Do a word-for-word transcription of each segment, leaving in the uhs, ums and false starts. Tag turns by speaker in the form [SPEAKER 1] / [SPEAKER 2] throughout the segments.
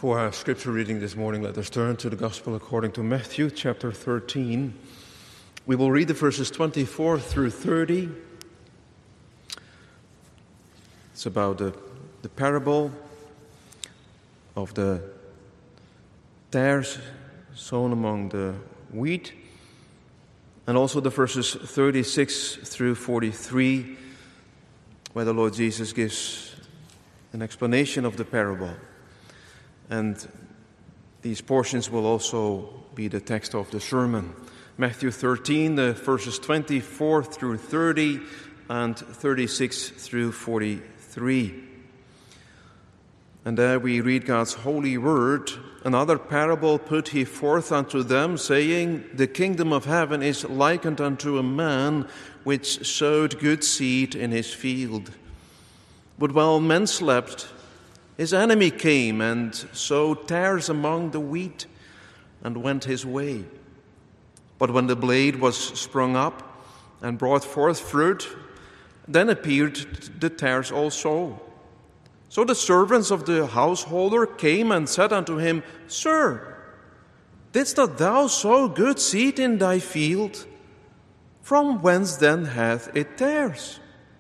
[SPEAKER 1] For our scripture reading this morning, let us turn to the Gospel according to Matthew chapter thirteen. We will read the verses twenty-four through thirty. It's about the, the parable of the tares sown among the wheat, and also the verses thirty-six through forty-three, where the Lord Jesus gives an explanation of the parable. And these portions will also be the text of the sermon. Matthew thirteen, the verses twenty-four through thirty and thirty-six through forty-three. And there we read God's holy word. Another parable put he forth unto them, saying, The kingdom of heaven is likened unto a man which sowed good seed in his field. But while men slept, his enemy came and sowed tares among the wheat and went his way. But when the blade was sprung up and brought forth fruit, then appeared the tares also. So the servants of the householder came and said unto him, Sir, didst not thou sow good seed in thy field? From whence then hath it tares?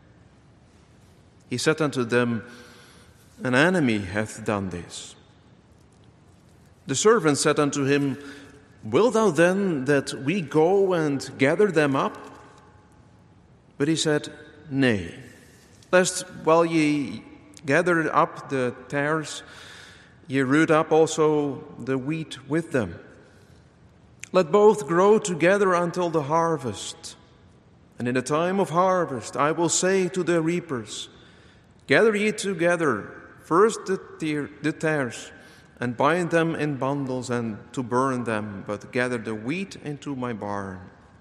[SPEAKER 1] He said unto them, An enemy hath done this. The servant said unto him, Wilt thou then that we go and gather them up? But he said, Nay, lest while ye gather up the tares, ye root up also the wheat with them. Let both grow together until the harvest. And in the time of harvest I will say to the reapers, Gather ye together first the, tear, the tares, and bind them in bundles and to burn them, but gather the wheat into my barn.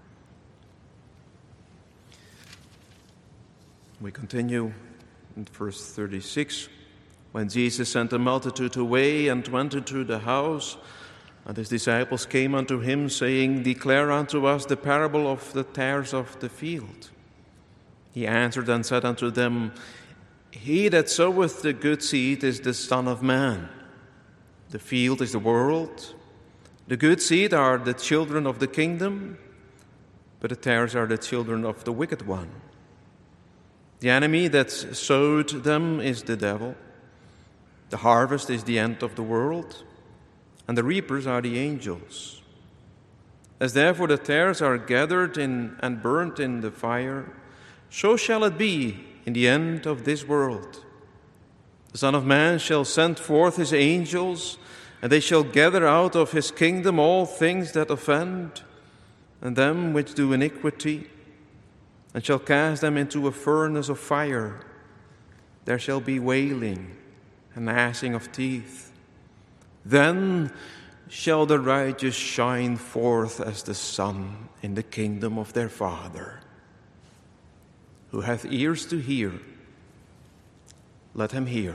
[SPEAKER 1] We continue in verse thirty-six. When Jesus sent a multitude away and went into the house, and his disciples came unto him, saying, Declare unto us the parable of the tares of the field. He answered and said unto them, He that soweth the good seed is the Son of Man. The field is the world. The good seed are the children of the kingdom, but the tares are the children of the wicked one. The enemy that sowed them is the devil. The harvest is the end of the world, and the reapers are the angels. As therefore the tares are gathered in and burnt in the fire, so shall it be in the end of this world. The Son of Man shall send forth his angels, and they shall gather out of his kingdom all things that offend, and them which do iniquity, and shall cast them into a furnace of fire. There shall be wailing and gnashing of teeth. Then shall the righteous shine forth as the sun in the kingdom of their Father. Who hath ears to hear, let him hear.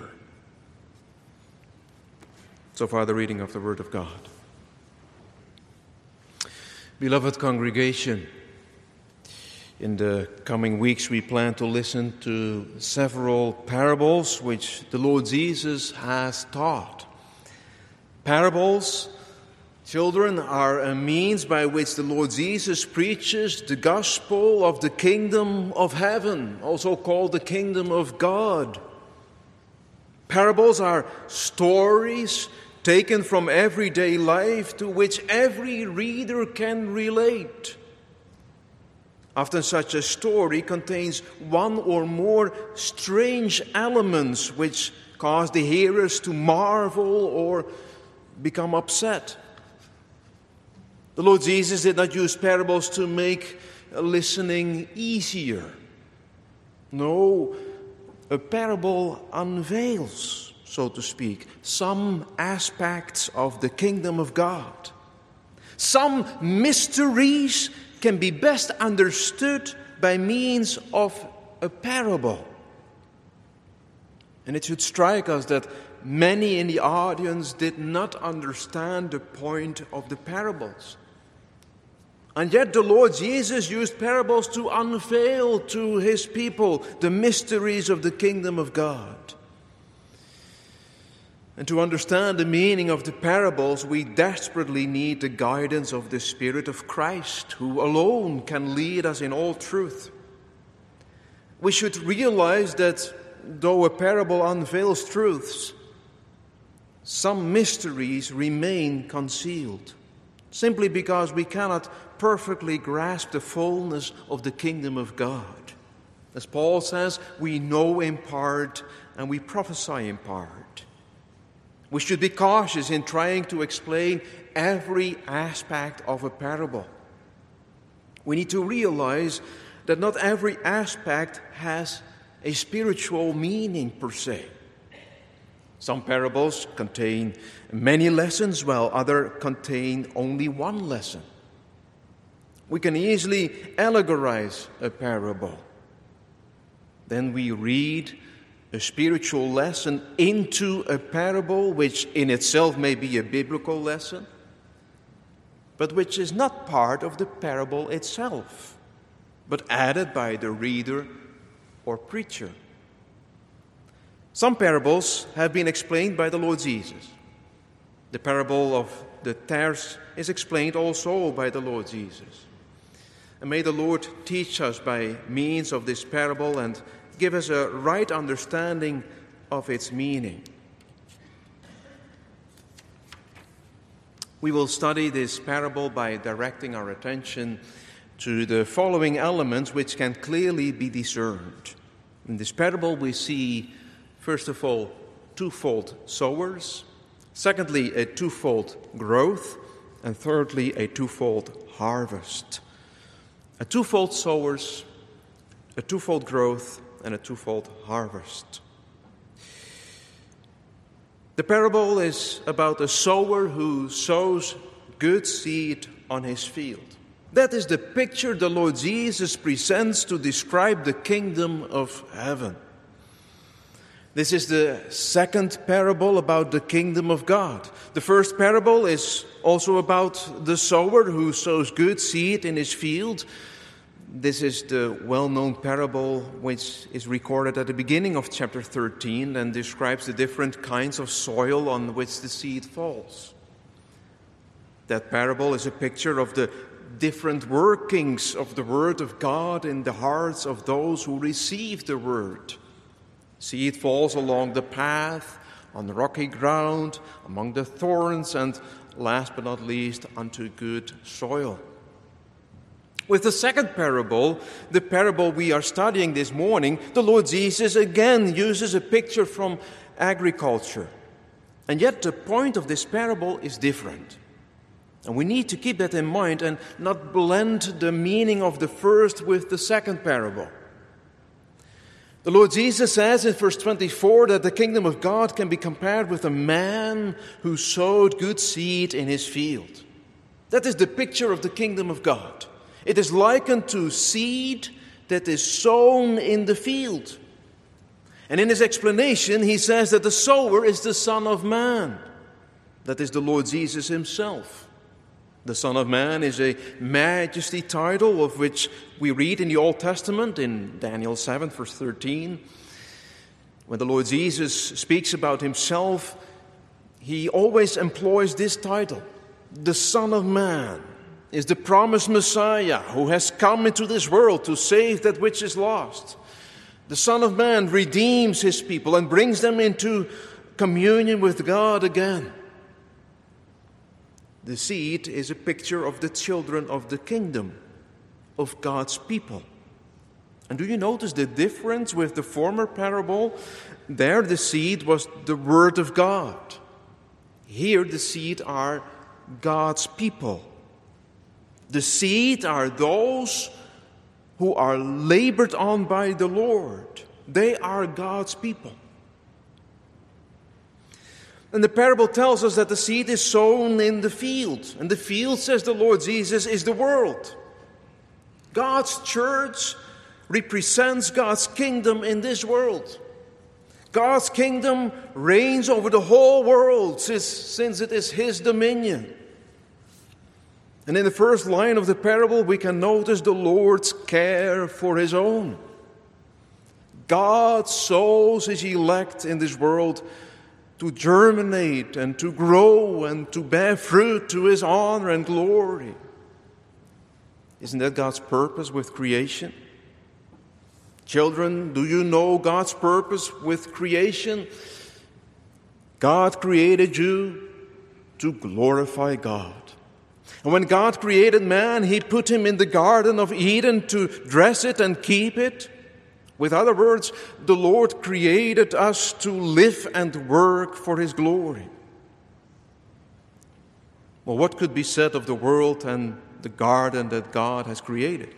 [SPEAKER 1] So far the reading of the Word of God. Beloved congregation, in the coming weeks we plan to listen to several parables which the Lord Jesus has taught. Parables, children, are a means by which the Lord Jesus preaches the gospel of the kingdom of heaven, also called the kingdom of God. Parables are stories taken from everyday life to which every reader can relate. Often such a story contains one or more strange elements which cause the hearers to marvel or become upset. The Lord Jesus did not use parables to make listening easier. No, a parable unveils, so to speak, some aspects of the kingdom of God. Some mysteries can be best understood by means of a parable. And it should strike us that many in the audience did not understand the point of the parables. And yet the Lord Jesus used parables to unveil to his people the mysteries of the kingdom of God. And to understand the meaning of the parables, we desperately need the guidance of the Spirit of Christ, who alone can lead us in all truth. We should realize that though a parable unveils truths, some mysteries remain concealed, simply because we cannot perfectly grasp the fullness of the kingdom of God. As Paul says, we know in part and we prophesy in part. We should be cautious in trying to explain every aspect of a parable. We need to realize that not every aspect has a spiritual meaning per se. Some parables contain many lessons, while others contain only one lesson. We can easily allegorize a parable. Then we read a spiritual lesson into a parable, which in itself may be a biblical lesson, but which is not part of the parable itself, but added by the reader or preacher. Some parables have been explained by the Lord Jesus. The parable of the tares is explained also by the Lord Jesus. And may the Lord teach us by means of this parable and give us a right understanding of its meaning. We will study this parable by directing our attention to the following elements which can clearly be discerned. In this parable we see, first of all, twofold sowers, secondly, a twofold growth, and thirdly, a twofold harvest. A twofold sowers, a twofold growth, and a twofold harvest. The parable is about a sower who sows good seed on his field. That is the picture the Lord Jesus presents to describe the kingdom of heaven. This is the second parable about the kingdom of God. The first parable is also about the sower who sows good seed in his field. This is the well-known parable which is recorded at the beginning of chapter thirteen and describes the different kinds of soil on which the seed falls. That parable is a picture of the different workings of the Word of God in the hearts of those who receive the Word. Seed falls along the path, on the rocky ground, among the thorns, and last but not least, onto good soil. With the second parable, the parable we are studying this morning, the Lord Jesus again uses a picture from agriculture. And yet the point of this parable is different. And we need to keep that in mind and not blend the meaning of the first with the second parable. The Lord Jesus says in verse twenty-four that the kingdom of God can be compared with a man who sowed good seed in his field. That is the picture of the kingdom of God. It is likened to seed that is sown in the field. And in his explanation, he says that the sower is the Son of Man. That is the Lord Jesus himself. The Son of Man is a majesty title of which we read in the Old Testament in Daniel seven, verse thirteen. When the Lord Jesus speaks about himself, he always employs this title, the Son of Man. Is the promised Messiah who has come into this world to save that which is lost. The Son of Man redeems his people and brings them into communion with God again. The seed is a picture of the children of the kingdom, of God's people. And do you notice the difference with the former parable? There the seed was the Word of God. Here the seed are God's people. The seed are those who are labored on by the Lord. They are God's people. And the parable tells us that the seed is sown in the field. And the field, says the Lord Jesus, is the world. God's church represents God's kingdom in this world. God's kingdom reigns over the whole world since it is His dominion. And in the first line of the parable, we can notice the Lord's care for His own. God sows His elect in this world to germinate and to grow and to bear fruit to His honor and glory. Isn't that God's purpose with creation? Children, do you know God's purpose with creation? God created you to glorify God. And when God created man, He put him in the Garden of Eden to dress it and keep it. With other words, the Lord created us to live and work for His glory. Well, what could be said of the world and the garden that God has created?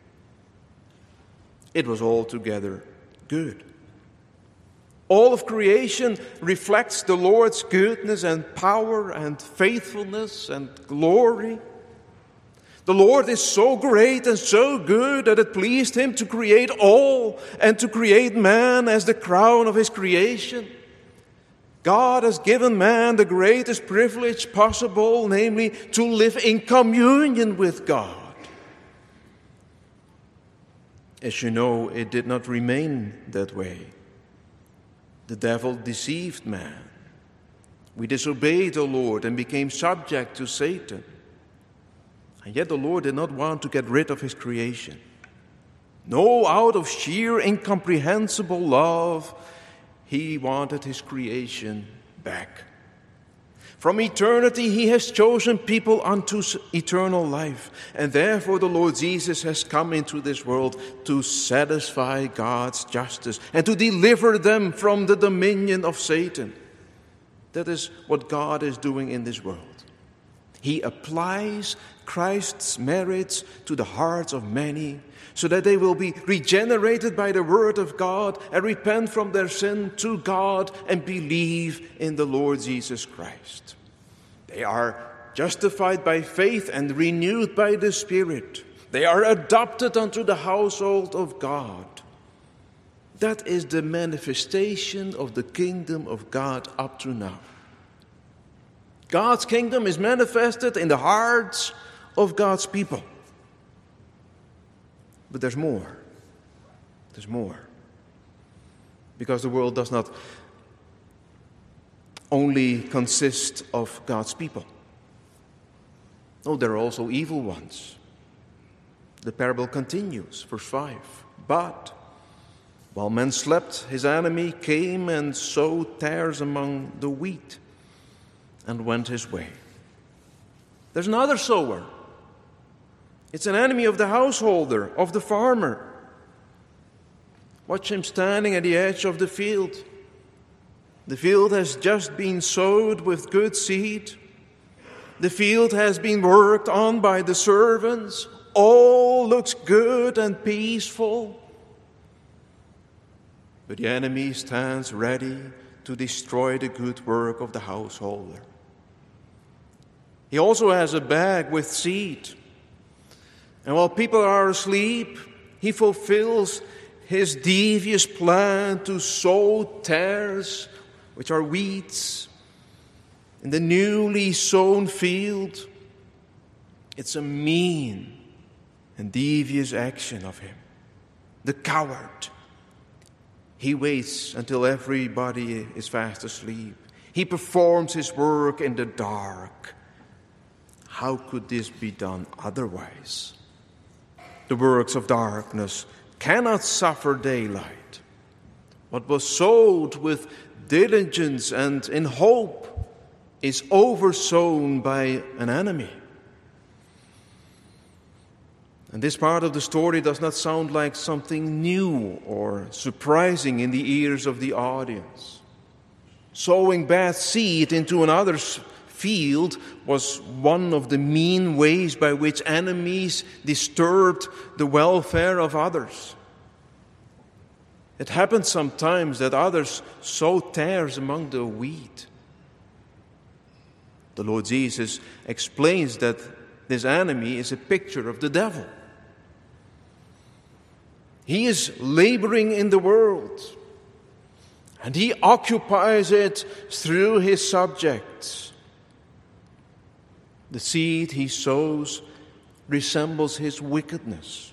[SPEAKER 1] It was altogether good. All of creation reflects the Lord's goodness and power and faithfulness and glory. The Lord is so great and so good that it pleased Him to create all and to create man as the crown of His creation. God has given man the greatest privilege possible, namely to live in communion with God. As you know, it did not remain that way. The devil deceived man. We disobeyed the Lord and became subject to Satan. And yet the Lord did not want to get rid of His creation. No, out of sheer incomprehensible love, He wanted His creation back. From eternity, He has chosen people unto eternal life. And therefore the Lord Jesus has come into this world to satisfy God's justice and to deliver them from the dominion of Satan. That is what God is doing in this world. He applies Christ's merits to the hearts of many so that they will be regenerated by the Word of God and repent from their sin to God and believe in the Lord Jesus Christ. They are justified by faith and renewed by the Spirit. They are adopted unto the household of God. That is the manifestation of the kingdom of God up to now. God's kingdom is manifested in the hearts of God's people. But there's more. There's more. Because the world does not only consist of God's people. No, there are also evil ones. The parable continues, verse five. But while men slept, his enemy came and sowed tares among the wheat and went his way. There's another sower. It's an enemy of the householder, of the farmer. Watch him standing at the edge of the field. The field has just been sowed with good seed. The field has been worked on by the servants. All looks good and peaceful. But the enemy stands ready to destroy the good work of the householder. He also has a bag with seed. And while people are asleep, he fulfills his devious plan to sow tares, which are weeds, in the newly sown field. It's a mean and devious action of him. The coward. He waits until everybody is fast asleep. He performs his work in the dark. How could this be done otherwise? The works of darkness cannot suffer daylight. What was sowed with diligence and in hope is oversown by an enemy. And this part of the story does not sound like something new or surprising in the ears of the audience. Sowing bad seed into another's field was one of the mean ways by which enemies disturbed the welfare of others. It happens sometimes that others sow tares among the wheat. The Lord Jesus explains that this enemy is a picture of the devil. He is laboring in the world, and he occupies it through his subjects. The seed he sows resembles his wickedness.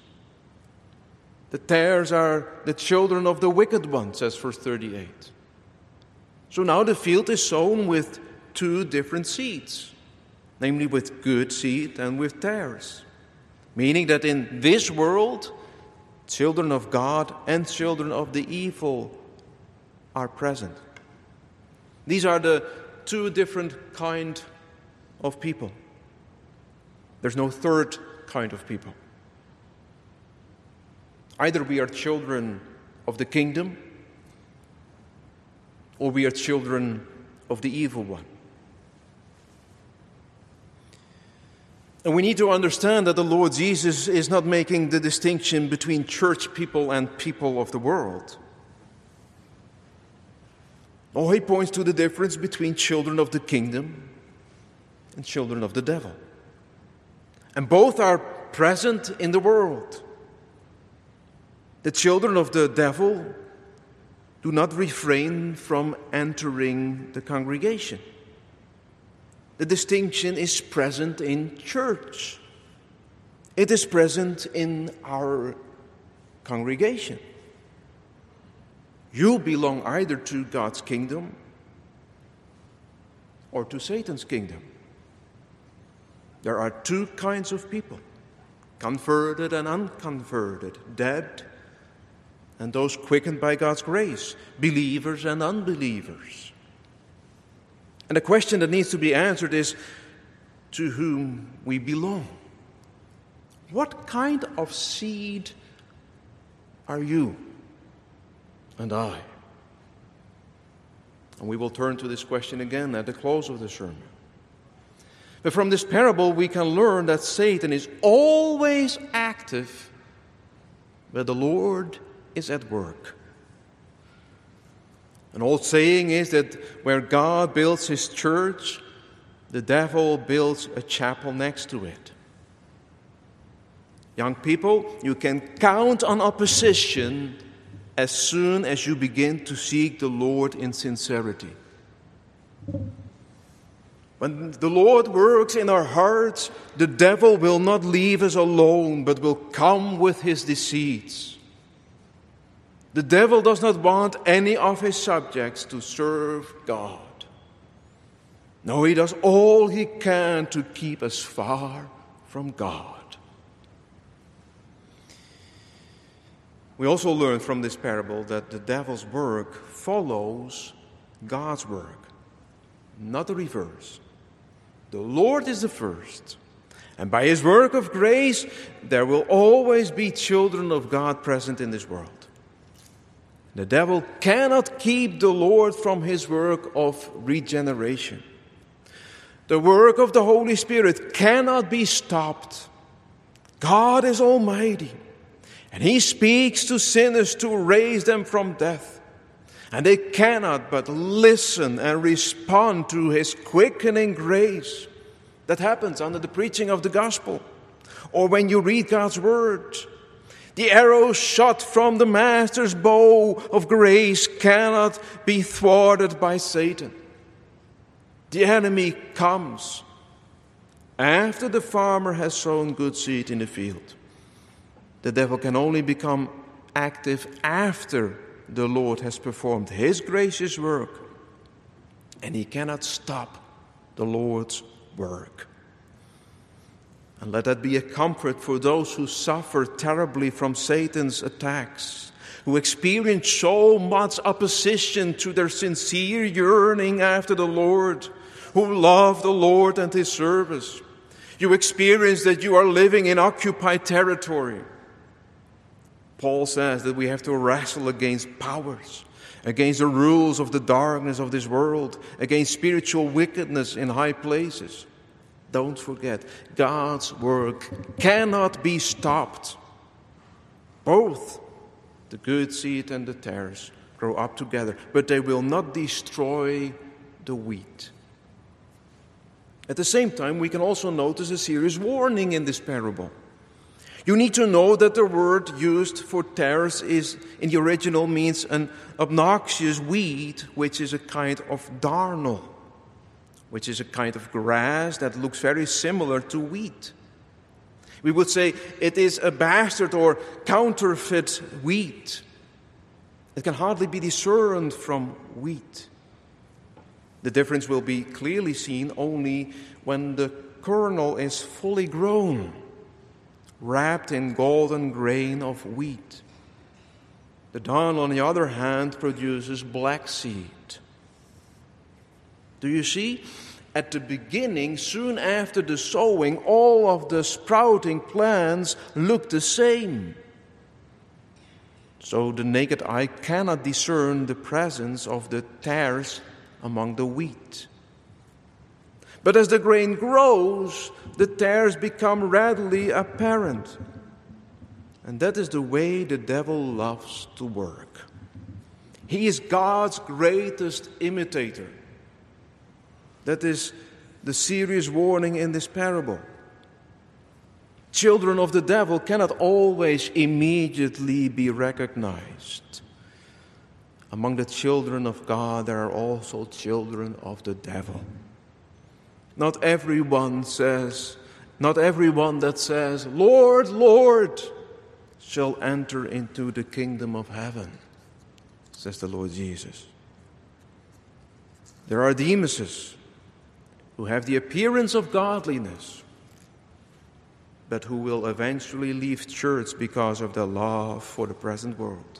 [SPEAKER 1] The tares are the children of the wicked one, says verse thirty-eight. So now the field is sown with two different seeds, namely with good seed and with tares, meaning that in this world, children of God and children of the evil are present. These are the two different kind of people. There's no third kind of people. Either we are children of the kingdom, or we are children of the evil one. And we need to understand that the Lord Jesus is not making the distinction between church people and people of the world. Oh, he points to the difference between children of the kingdom and children of the devil. And both are present in the world. The children of the devil do not refrain from entering the congregation. The distinction is present in church. It is present in our congregation. You belong either to God's kingdom or to Satan's kingdom. There are two kinds of people, converted and unconverted, dead and those quickened by God's grace, believers and unbelievers. And the question that needs to be answered is, to whom we belong. What kind of seed are you and I? And we will turn to this question again at the close of the sermon. But from this parable we can learn that Satan is always active where the Lord is at work. An old saying is that where God builds his church, the devil builds a chapel next to it. Young people, you can count on opposition as soon as you begin to seek the Lord in sincerity. When the Lord works in our hearts, the devil will not leave us alone, but will come with his deceits. The devil does not want any of his subjects to serve God. No, he does all he can to keep us far from God. We also learn from this parable that the devil's work follows God's work, not the reverse. The Lord is the first, and by his work of grace, there will always be children of God present in this world. The devil cannot keep the Lord from his work of regeneration. The work of the Holy Spirit cannot be stopped. God is almighty, and he speaks to sinners to raise them from death. And they cannot but listen and respond to his quickening grace. That happens under the preaching of the gospel, or when you read God's word. The arrow shot from the master's bow of grace cannot be thwarted by Satan. The enemy comes after the farmer has sown good seed in the field. The devil can only become active after the Lord has performed his gracious work, and he cannot stop the Lord's work. And let that be a comfort for those who suffer terribly from Satan's attacks, who experience so much opposition to their sincere yearning after the Lord, who love the Lord and his service. You experience that you are living in occupied territory. Paul says that we have to wrestle against powers, against the rules of the darkness of this world, against spiritual wickedness in high places. Don't forget, God's work cannot be stopped. Both the good seed and the tares grow up together, but they will not destroy the wheat. At the same time, we can also notice a serious warning in this parable. You need to know that the word used for tares is, in the original, means an obnoxious weed, which is a kind of darnel, which is a kind of grass that looks very similar to wheat. We would say it is a bastard or counterfeit wheat. It can hardly be discerned from wheat. The difference will be clearly seen only when the kernel is fully grown, wrapped in golden grain of wheat. The dawn, on the other hand, produces black seed. Do you see? At the beginning, soon after the sowing, all of the sprouting plants look the same. So the naked eye cannot discern the presence of the tares among the wheat. But as the grain grows, the tares become readily apparent. And that is the way the devil loves to work. He is God's greatest imitator. That is the serious warning in this parable. Children of the devil cannot always immediately be recognized. Among the children of God, there are also children of the devil. Not everyone says, not everyone that says, Lord, Lord, shall enter into the kingdom of heaven, says the Lord Jesus. There are Demuses who have the appearance of godliness, but who will eventually leave church because of their love for the present world.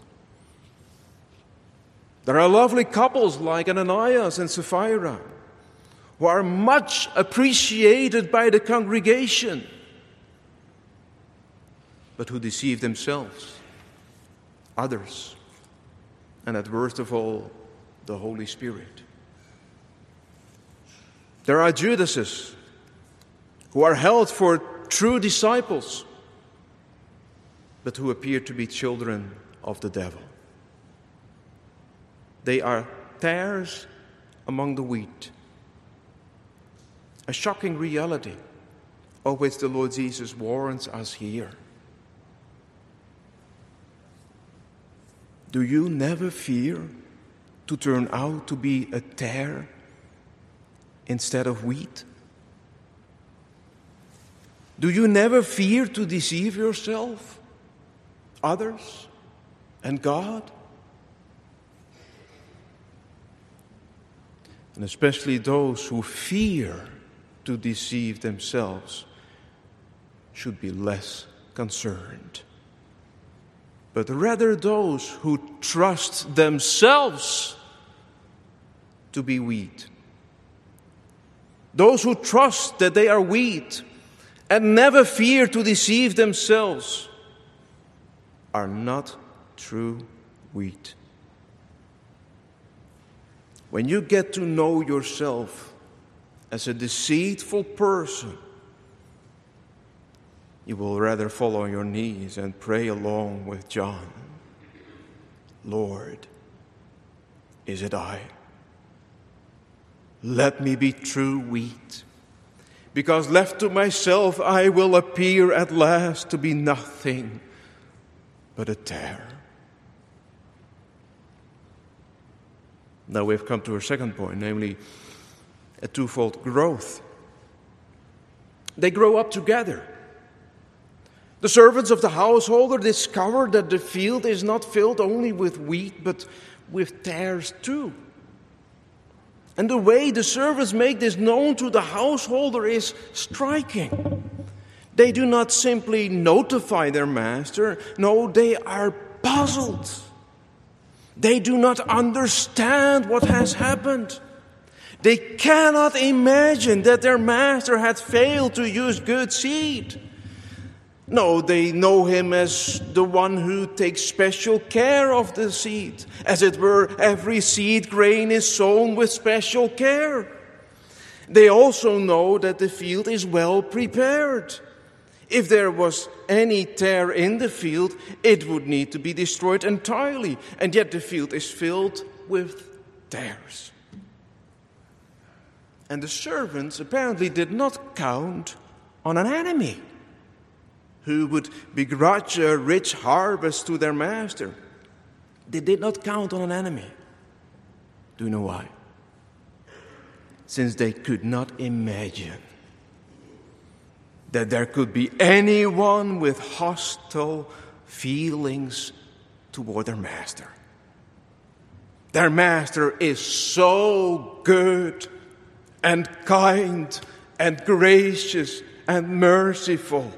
[SPEAKER 1] There are lovely couples like Ananias and Sapphira, who are much appreciated by the congregation, but who deceive themselves, others, and at worst of all, the Holy Spirit. There are Judases who are held for true disciples, but who appear to be children of the devil. They are tares among the wheat. A shocking reality of which the Lord Jesus warns us here. Do you never fear to turn out to be a tare instead of wheat? Do you never fear to deceive yourself, others, and God? And especially those who fear to deceive themselves should be less concerned. But rather those who trust themselves to be wheat. Those who trust that they are wheat and never fear to deceive themselves are not true wheat. When you get to know yourself as a deceitful person, you will rather fall on your knees and pray along with John. Lord, is it I? Let me be true wheat, because left to myself I will appear at last to be nothing but a tare. Now we've come to our second point, namely a twofold growth. They grow up together. The servants of the householder discover that the field is not filled only with wheat, but with tares too. And the way the servants make this known to the householder is striking. They do not simply notify their master. No, they are puzzled. They do not understand what has happened. They cannot imagine that their master had failed to use good seed. No, they know him as the one who takes special care of the seed. As it were, every seed grain is sown with special care. They also know that the field is well prepared. If there was any tare in the field, it would need to be destroyed entirely. And yet the field is filled with tares. And the servants apparently did not count on an enemy who would begrudge a rich harvest to their master. They did not count on an enemy. Do you know why? Since they could not imagine that there could be anyone with hostile feelings toward their master. Their master is so good and kind and gracious and merciful.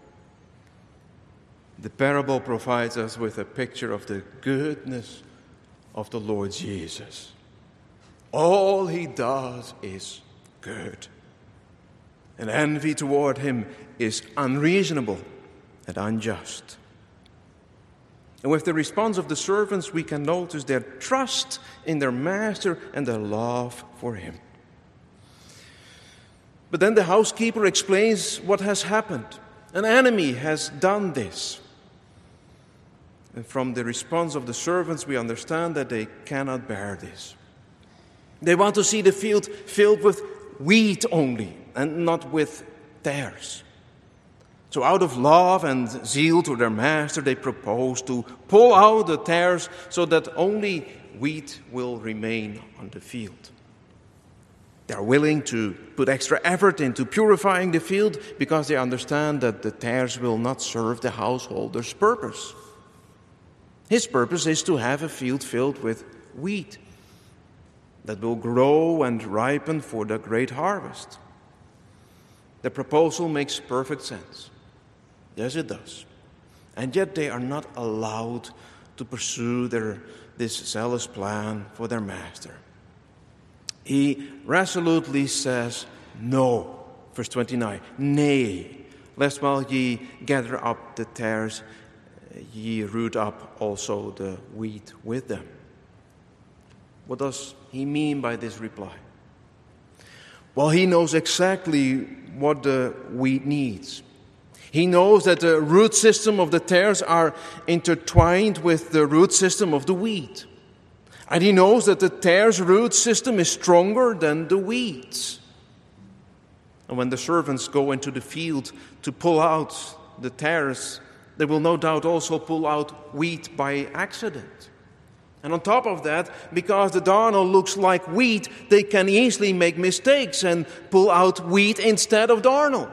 [SPEAKER 1] The parable provides us with a picture of the goodness of the Lord Jesus. All he does is good. And envy toward him is unreasonable and unjust. And with the response of the servants, we can notice their trust in their master and their love for him. But then the housekeeper explains what has happened. An enemy has done this. And from the response of the servants, we understand that they cannot bear this. They want to see the field filled with wheat only, and not with tares. So out of love and zeal to their master, they propose to pull out the tares so that only wheat will remain on the field. They are willing to put extra effort into purifying the field because they understand that the tares will not serve the householder's purpose. His purpose is to have a field filled with wheat that will grow and ripen for the great harvest. The proposal makes perfect sense. Yes, it does. And yet they are not allowed to pursue their, this zealous plan for their master. He resolutely says, no. Verse twenty-nine, nay, lest while ye gather up the tares, ye root up also the wheat with them. What does he mean by this reply? Well, he knows exactly what the wheat needs. He knows that the root system of the tares are intertwined with the root system of the wheat. And he knows that the tares' root system is stronger than the wheat's. And when the servants go into the field to pull out the tares, they will no doubt also pull out wheat by accident. And on top of that, because the darnel looks like wheat, they can easily make mistakes and pull out wheat instead of darnel.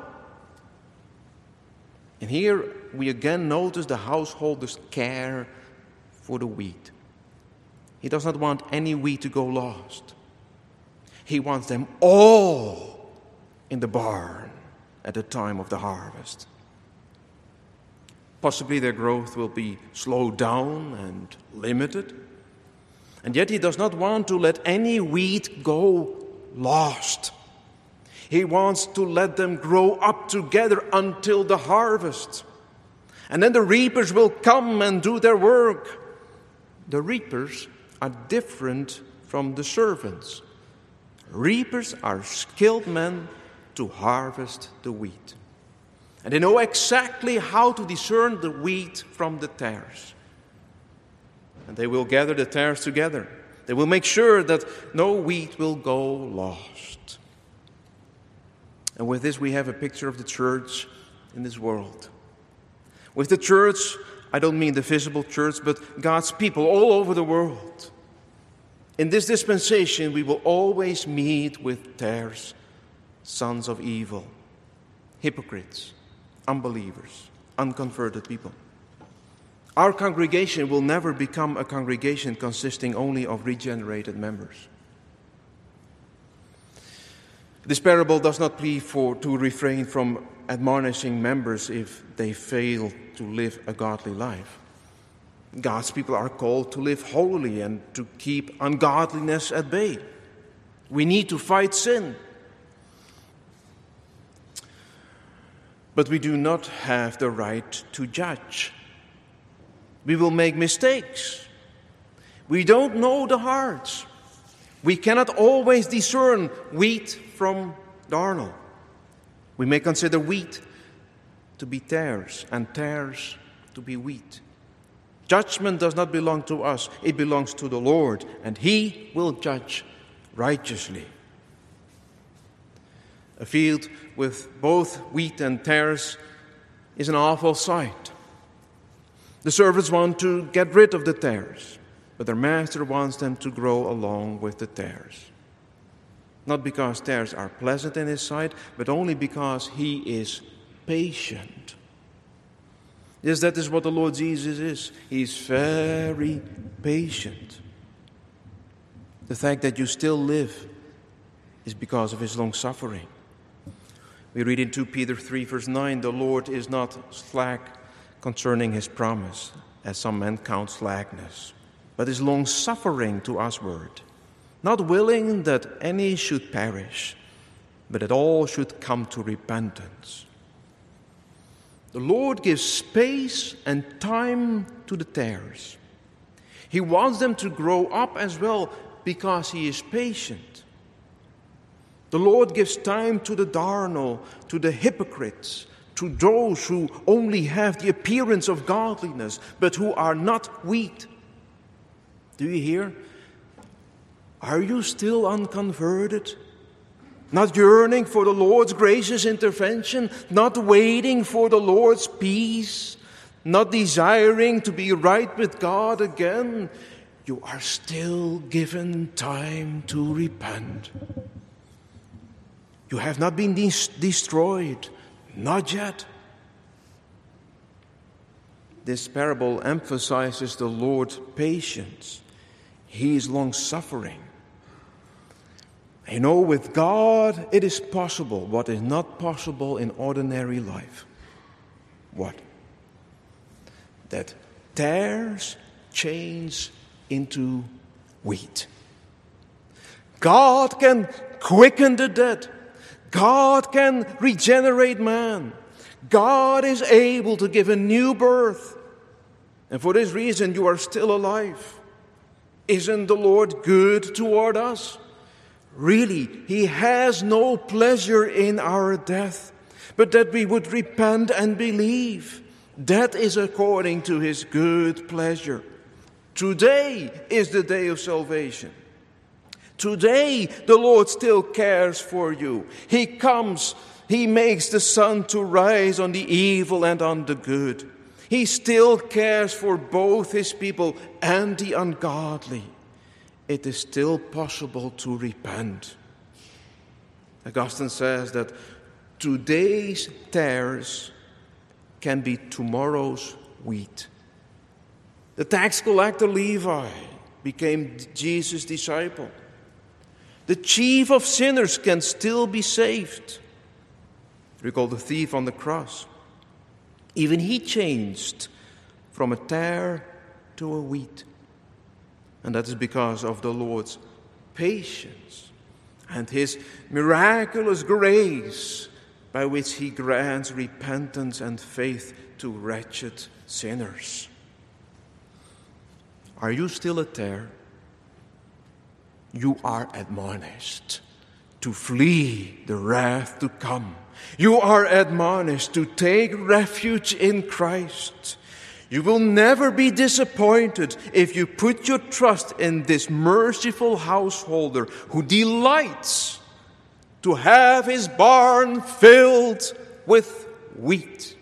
[SPEAKER 1] And here we again notice the householder's care for the wheat. He does not want any wheat to go lost. He wants them all in the barn at the time of the harvest. Possibly their growth will be slowed down and limited. And yet he does not want to let any wheat go lost. He wants to let them grow up together until the harvest. And then the reapers will come and do their work. The reapers are different from the servants. Reapers are skilled men to harvest the wheat. And they know exactly how to discern the wheat from the tares. And they will gather the tares together. They will make sure that no wheat will go lost. And with this we have a picture of the church in this world. With the church, I don't mean the visible church, but God's people all over the world. In this dispensation, we will always meet with tares, sons of evil, hypocrites, unbelievers, unconverted people. Our congregation will never become a congregation consisting only of regenerated members. This parable does not plead for to refrain from admonishing members if they fail to live a godly life. God's people are called to live holily and to keep ungodliness at bay. We need to fight sin. But we do not have the right to judge. We will make mistakes. We don't know the hearts. We cannot always discern wheat from darnel. We may consider wheat to be tares and tares to be wheat. Judgment does not belong to us. It belongs to the Lord, and He will judge righteously. A field with both wheat and tares is an awful sight. The servants want to get rid of the tares, but their master wants them to grow along with the tares. Not because tares are pleasant in his sight, but only because he is patient. Yes, that is what the Lord Jesus is. He is very patient. The fact that you still live is because of his long suffering. We read in Second Peter three, verse nine, the Lord is not slack concerning his promise, as some men count slackness, but is long suffering to usward, not willing that any should perish, but that all should come to repentance. The Lord gives space and time to the tares. He wants them to grow up as well because he is patient. The Lord gives time to the darnel, to the hypocrites, to those who only have the appearance of godliness, but who are not wheat. Do you hear? Are you still unconverted? Not yearning for the Lord's gracious intervention, not waiting for the Lord's peace, not desiring to be right with God again? You are still given time to repent. You have not been des- destroyed, not yet. This parable emphasizes the Lord's patience. He is long-suffering. You know, with God it is possible what is not possible in ordinary life. What? That tares change into wheat. God can quicken the dead. God can regenerate man. God is able to give a new birth. And for this reason you are still alive. Isn't the Lord good toward us? Really, he has no pleasure in our death, but that we would repent and believe. That is according to his good pleasure. Today is the day of salvation. Today the Lord still cares for you. He comes, he makes the sun to rise on the evil and on the good. He still cares for both his people and the ungodly. It is still possible to repent. Augustine says that today's tares can be tomorrow's wheat. The tax collector Levi became Jesus' disciple. The chief of sinners can still be saved. Recall the thief on the cross. Even he changed from a tare to a wheat. And that is because of the Lord's patience and his miraculous grace by which he grants repentance and faith to wretched sinners. Are you still a tare? You are admonished to flee the wrath to come. You are admonished to take refuge in Christ. You will never be disappointed if you put your trust in this merciful householder who delights to have his barn filled with wheat.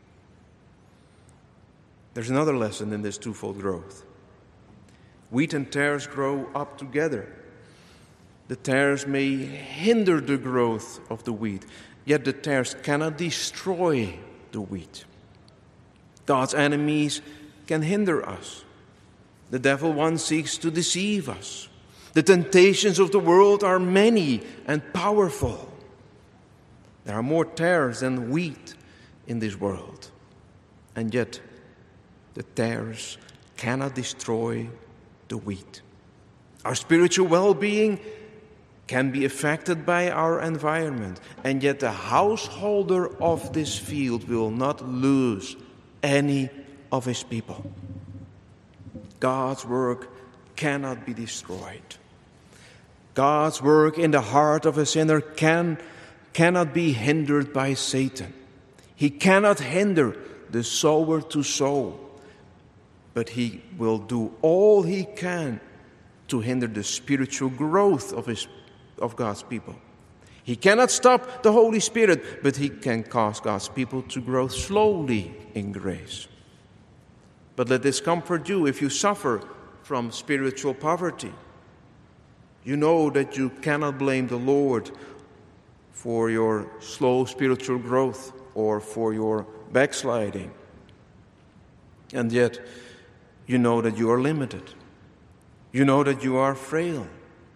[SPEAKER 1] There's another lesson in this twofold growth. Wheat and tares grow up together. The tares may hinder the growth of the wheat, yet the tares cannot destroy the wheat. God's enemies can hinder us. The devil once seeks to deceive us. The temptations of the world are many and powerful. There are more tares than wheat in this world. And yet, the tares cannot destroy the wheat. Our spiritual well-being can be affected by our environment, and yet the householder of this field will not lose any of his people. God's work cannot be destroyed. God's work in the heart of a sinner can, cannot be hindered by Satan. He cannot hinder the sower to sow, but he will do all he can to hinder the spiritual growth of his of God's people. He cannot stop the Holy Spirit, but he can cause God's people to grow slowly in grace. But let this comfort you if you suffer from spiritual poverty. You know that you cannot blame the Lord for your slow spiritual growth or for your backsliding. And yet, you know that you are limited. You know that you are frail.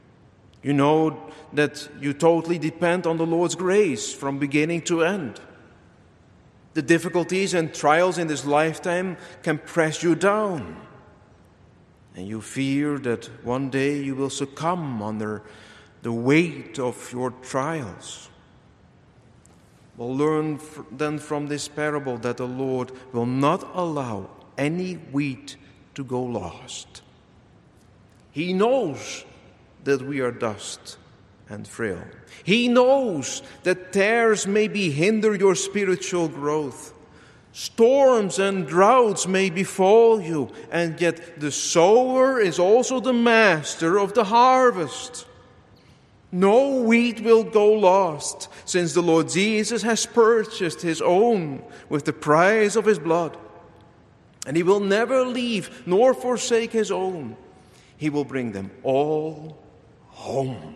[SPEAKER 1] You know that you totally depend on the Lord's grace from beginning to end. The difficulties and trials in this lifetime can press you down. And you fear that one day you will succumb under the weight of your trials. We'll learn then from this parable that the Lord will not allow any wheat to go lost. He knows that we are dust and frail. He knows that tares maybe hinder your spiritual growth. Storms and droughts may befall you, and yet the sower is also the master of the harvest. No wheat will go lost, since the Lord Jesus has purchased his own with the price of his blood. And he will never leave nor forsake his own. He will bring them all home.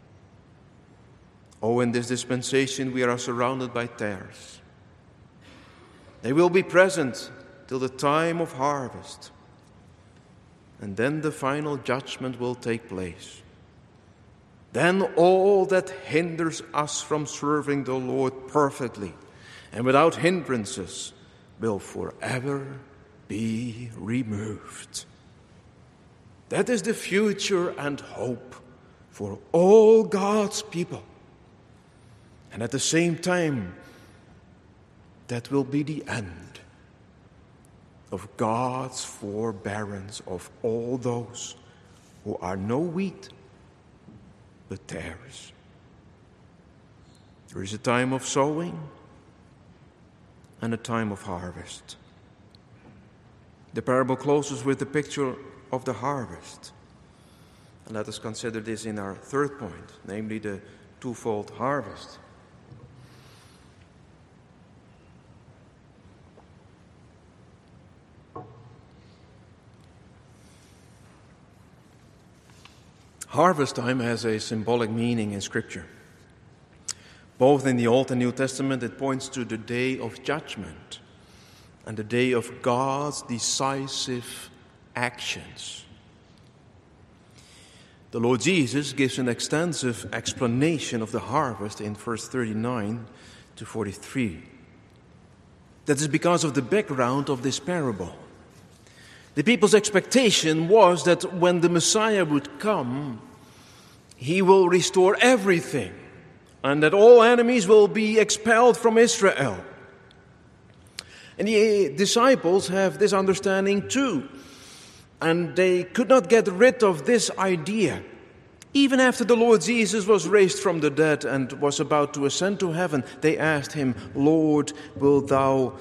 [SPEAKER 1] Oh, in this dispensation we are surrounded by tares. They will be present till the time of harvest. And then the final judgment will take place. Then all that hinders us from serving the Lord perfectly and without hindrances will forever be removed. That is the future and hope for all God's people. And at the same time, that will be the end of God's forbearance of all those who are no wheat but tares. There is a time of sowing and a time of harvest. The parable closes with the picture of the harvest. And let us consider this in our third point, namely the twofold harvest. Harvest time has a symbolic meaning in Scripture. Both in the Old and New Testament, it points to the day of judgment and the day of God's decisive actions. The Lord Jesus gives an extensive explanation of the harvest in verse thirty-nine to forty-three. That is because of the background of this parable. The people's expectation was that when the Messiah would come, he will restore everything and that all enemies will be expelled from Israel. And the disciples have this understanding too. And they could not get rid of this idea. Even after the Lord Jesus was raised from the dead and was about to ascend to heaven, they asked him, "Lord, wilt thou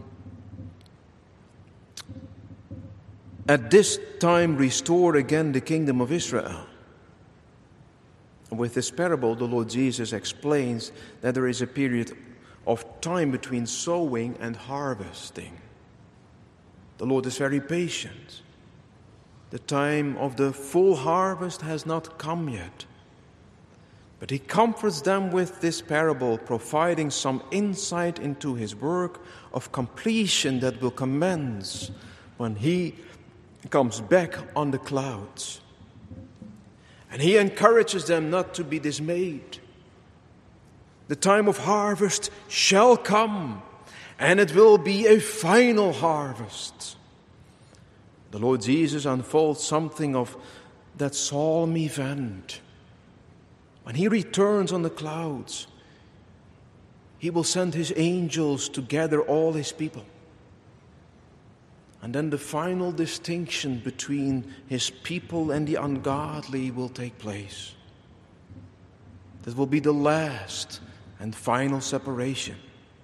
[SPEAKER 1] at this time restore again the kingdom of Israel?" And with this parable, the Lord Jesus explains that there is a period of time between sowing and harvesting. The Lord is very patient. The time of the full harvest has not come yet. But he comforts them with this parable, providing some insight into his work of completion that will commence when he comes back on the clouds. And he encourages them not to be dismayed. The time of harvest shall come, and it will be a final harvest. The Lord Jesus unfolds something of that solemn event. When he returns on the clouds, he will send his angels to gather all his people. And then the final distinction between his people and the ungodly will take place. That will be the last and final separation.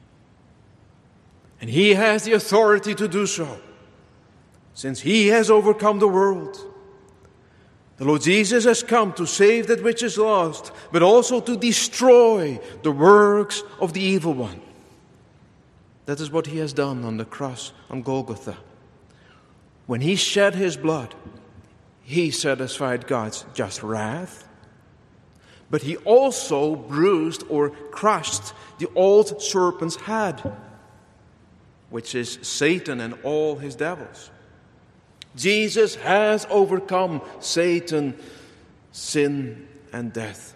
[SPEAKER 1] And he has the authority to do so, since he has overcome the world. The Lord Jesus has come to save that which is lost, but also to destroy the works of the evil one. That is what he has done on the cross on Golgotha. When he shed his blood, he satisfied God's just wrath, but he also bruised or crushed the old serpent's head, which is Satan and all his devils. Jesus has overcome Satan, sin, and death.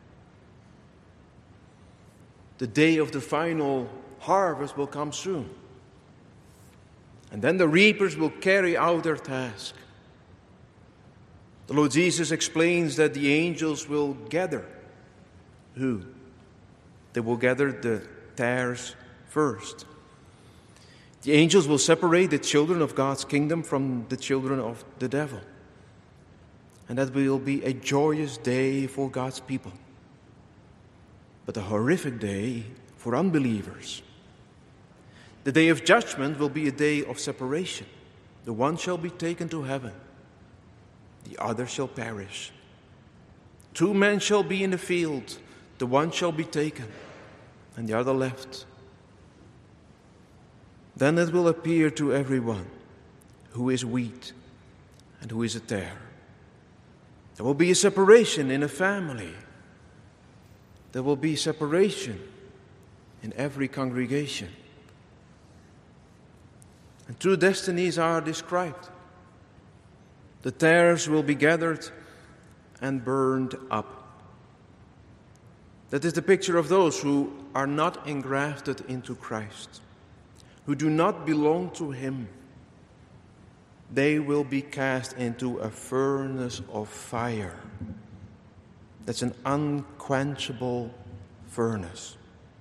[SPEAKER 1] The day of the final harvest will come soon. And then the reapers will carry out their task. The Lord Jesus explains that the angels will gather. Who? They will gather the tares first. The angels will separate the children of God's kingdom from the children of the devil. And that will be a joyous day for God's people, but a horrific day for unbelievers. The day of judgment will be a day of separation. The one shall be taken to heaven, the other shall perish. Two men shall be in the field, the one shall be taken, and the other left. Then it will appear to everyone who is wheat and who is a tare. There will be a separation in a family. There will be separation in every congregation. And two destinies are described. The tares will be gathered and burned up. That is the picture of those who are not engrafted into Christ, who do not belong to Him. They will be cast into a furnace of fire. That's an unquenchable furnace.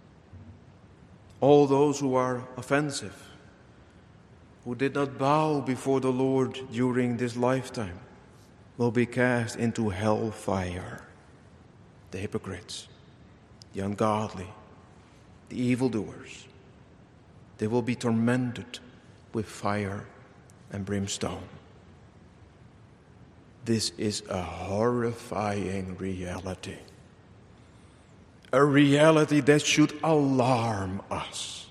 [SPEAKER 1] All those who are offensive, who did not bow before the Lord during this lifetime, will be cast into hell fire. The hypocrites, the ungodly, the evildoers, they will be tormented with fire and brimstone. This is a horrifying reality. A reality that should alarm us.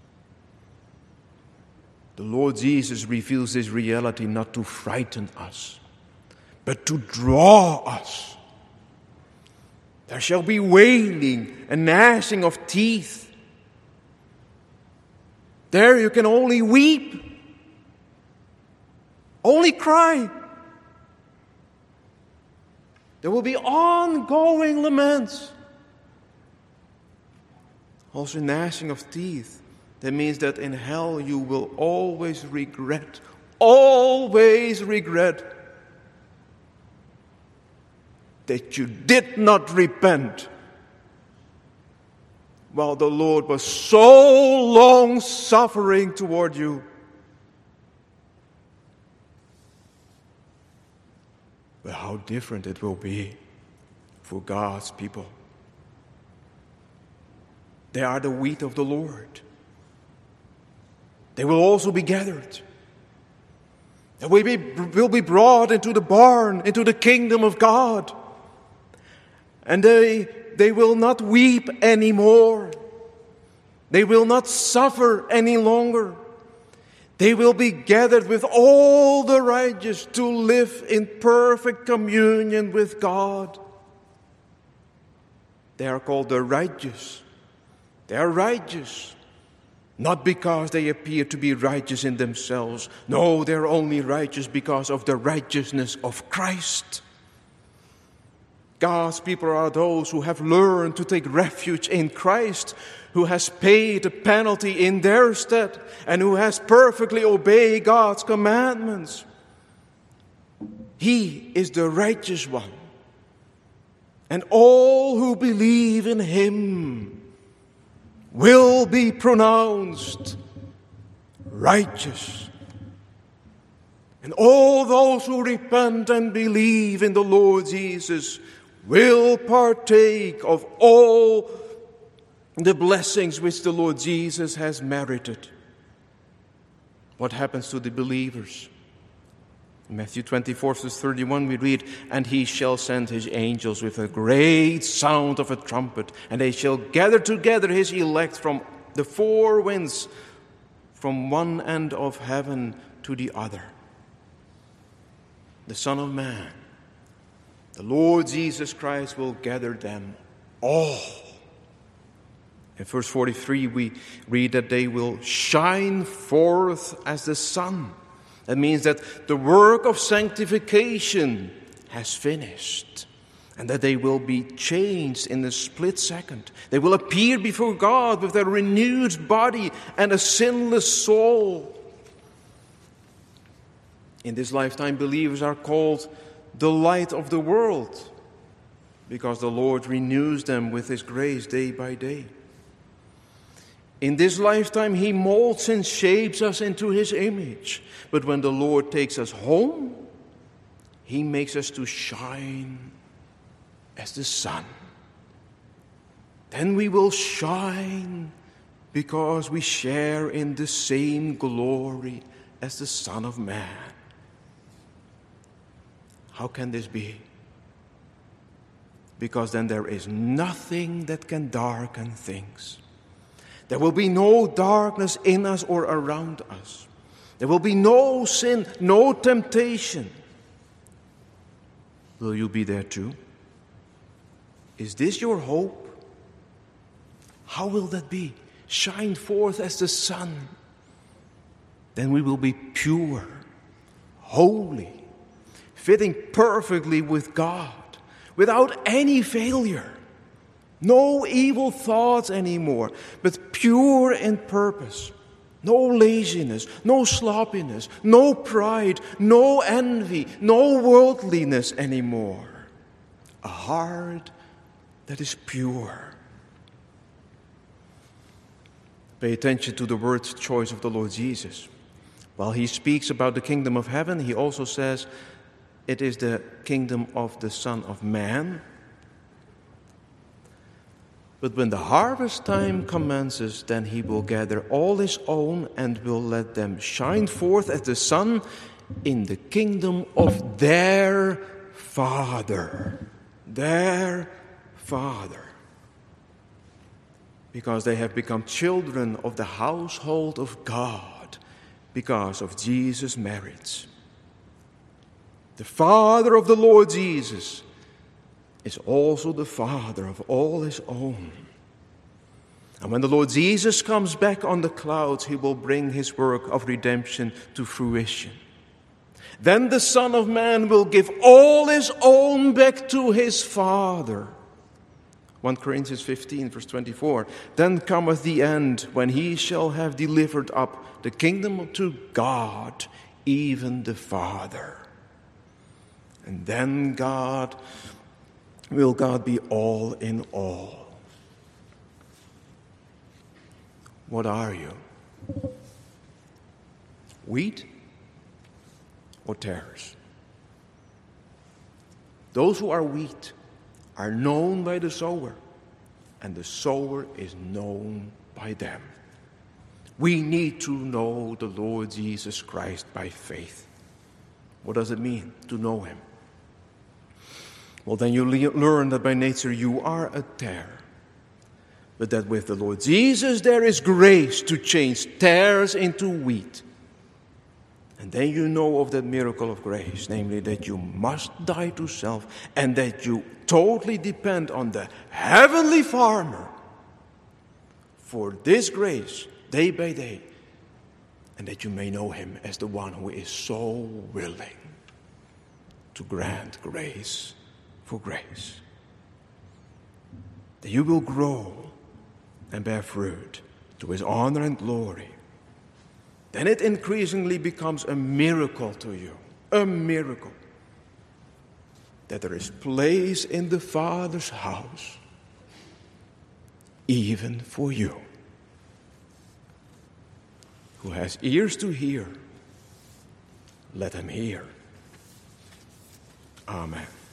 [SPEAKER 1] The Lord Jesus reveals this reality not to frighten us, but to draw us. There shall be wailing and gnashing of teeth. There you can only weep, only cry. There will be ongoing laments. Also gnashing of teeth. That means that in hell you will always regret, always regret that you did not repent while the Lord was so long suffering toward you. But how different it will be for God's people. They are the wheat of the Lord. They will also be gathered. They will be, will be brought into the barn, into the kingdom of God. And they, they will not weep anymore. They will not suffer any longer. They will be gathered with all the righteous to live in perfect communion with God. They are called the righteous. They are righteous, not because they appear to be righteous in themselves. No, they are only righteous because of the righteousness of Christ. God's people are those who have learned to take refuge in Christ, who has paid the penalty in their stead, and who has perfectly obeyed God's commandments. He is the righteous one. And all who believe in Him will be pronounced righteous. And all those who repent and believe in the Lord Jesus will partake of all the blessings which the Lord Jesus has merited. What happens to the believers? In Matthew twenty-four, verse thirty-one, we read, "And He shall send His angels with a great sound of a trumpet, and they shall gather together His elect from the four winds, from one end of heaven to the other." The Son of Man, the Lord Jesus Christ, will gather them all. In verse forty-three, we read that they will shine forth as the sun. That means that the work of sanctification has finished. and that they will be changed in a split second. They will appear before God with a renewed body and a sinless soul. In this lifetime, believers are called the light of the world, because the Lord renews them with His grace day by day. In this lifetime, He molds and shapes us into His image. But when the Lord takes us home, He makes us to shine as the sun. Then we will shine because we share in the same glory as the Son of Man. How can this be? Because then there is nothing that can darken things. There will be no darkness in us or around us. There will be no sin, no temptation. Will you be there too? Is this your hope? How will that be? Shine forth as the sun. Then we will be pure, holy, fitting perfectly with God, without any failure. No evil thoughts anymore, but pure in purpose. No laziness, no sloppiness, no pride, no envy, no worldliness anymore. A heart that is pure. Pay attention to the word choice of the Lord Jesus. While He speaks about the kingdom of heaven, He also says it is the kingdom of the Son of Man. But when the harvest time commences, then He will gather all His own and will let them shine forth as the sun in the kingdom of their Father. Their Father. Because they have become children of the household of God because of Jesus' merits. The Father of the Lord Jesus is also the Father of all His own. And when the Lord Jesus comes back on the clouds, He will bring His work of redemption to fruition. Then the Son of Man will give all His own back to His Father. First Corinthians fifteen, verse twenty-four. Then cometh the end, when He shall have delivered up the kingdom to God, even the Father. And then God will God be all in all. What are you? Wheat or tares? Those who are wheat are known by the sower, and the sower is known by them. We need to know the Lord Jesus Christ by faith. What does it mean to know Him? Well, then you le- learn that by nature you are a tare, but that with the Lord Jesus there is grace to change tares into wheat. And then you know of that miracle of grace, namely that you must die to self and that you totally depend on the heavenly farmer for this grace day by day, and that you may know Him as the one who is so willing to grant grace for grace. That you will grow and bear fruit to His honor and glory. Then it increasingly becomes a miracle to you, a miracle, that there is place in the Father's house, even for you. Who has ears to hear, let him hear. Amen.